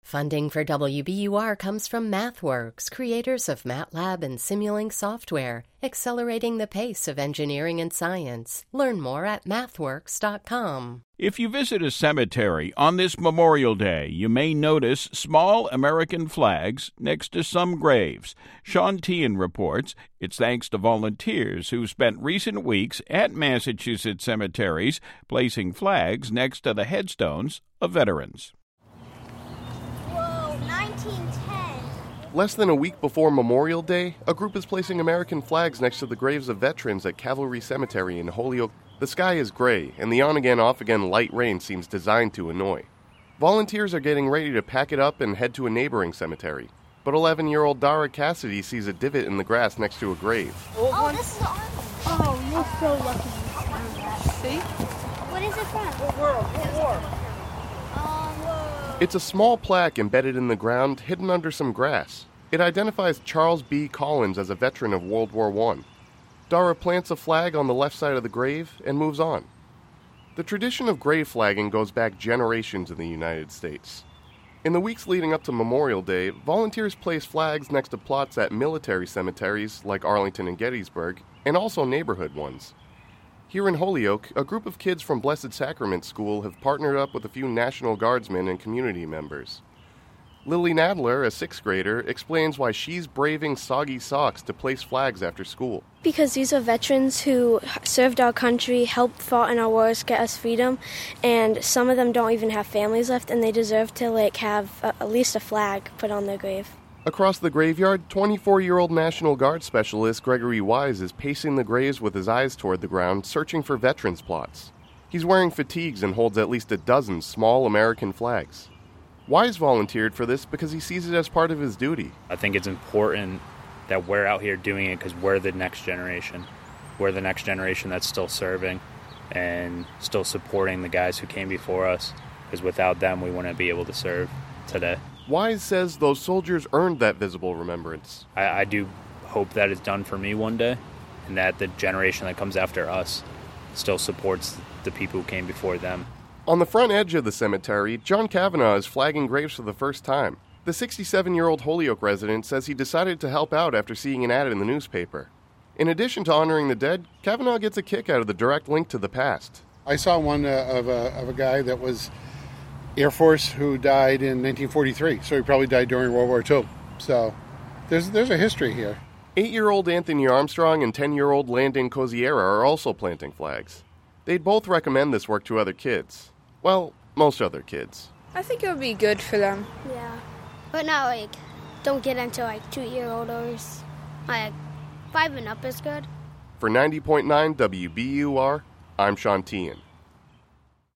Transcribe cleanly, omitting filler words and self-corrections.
Funding for WBUR comes from MathWorks, creators of MATLAB and Simulink software, accelerating the pace of engineering and science. Learn more at mathworks.com. If you visit a cemetery on this Memorial Day, you may notice small American flags next to some graves. Sean Teahan reports it's thanks to volunteers who spent recent weeks at Massachusetts cemeteries placing flags next to the headstones of veterans. Whoa, 1910. Less than a week before Memorial Day, a group is placing American flags next to the graves of veterans at Cavalry Cemetery in Holyoke. The sky is gray, and the on-again, off-again light rain seems designed to annoy. Volunteers are getting ready to pack it up and head to a neighboring cemetery. But 11-year-old Dara Cassidy sees a divot in the grass next to a grave. Oh, this is the army. Oh, you're so lucky you found that. See? What is it from? What war? It's a small plaque embedded in the ground, hidden under some grass. It identifies Charles B. Collins as a veteran of World War I. Dara plants a flag on the left side of the grave and moves on. The tradition of grave flagging goes back generations in the United States. In the weeks leading up to Memorial Day, volunteers place flags next to plots at military cemeteries like Arlington and Gettysburg, and also neighborhood ones. Here in Holyoke, a group of kids from Blessed Sacrament School have partnered up with a few National Guardsmen and community members. Lily Nadler, a sixth grader, explains why she's braving soggy socks to place flags after school. Because these are veterans who served our country, helped fought in our wars, get us freedom, and some of them don't even have families left, and they deserve to have at least a flag put on their grave. Across the graveyard, 24-year-old National Guard specialist Gregory Wise is pacing the graves with his eyes toward the ground, searching for veterans plots. He's wearing fatigues and holds at least a dozen small American flags. Wise volunteered for this because he sees it as part of his duty. I think it's important that we're out here doing it because we're the next generation. We're the next generation that's still serving and still supporting the guys who came before us, because without them we wouldn't be able to serve today. Wise says those soldiers earned that visible remembrance. I do hope that it's done for me one day, and that the generation that comes after us still supports the people who came before them. On the front edge of the cemetery, John Kavanaugh is flagging graves for the first time. The 67-year-old Holyoke resident says he decided to help out after seeing an ad in the newspaper. In addition to honoring the dead, Kavanaugh gets a kick out of the direct link to the past. I saw one of a guy that was Air Force who died in 1943, so he probably died during World War II. So there's a history here. 8-year-old Anthony Armstrong and 10-year-old Landon Coziera are also planting flags. They'd both recommend this work to other kids. Well, most other kids. I think it would be good for them. Yeah. But not, don't get into, 2-year-olders. 5 and up is good. For 90.9 WBUR, I'm Sean Teahan.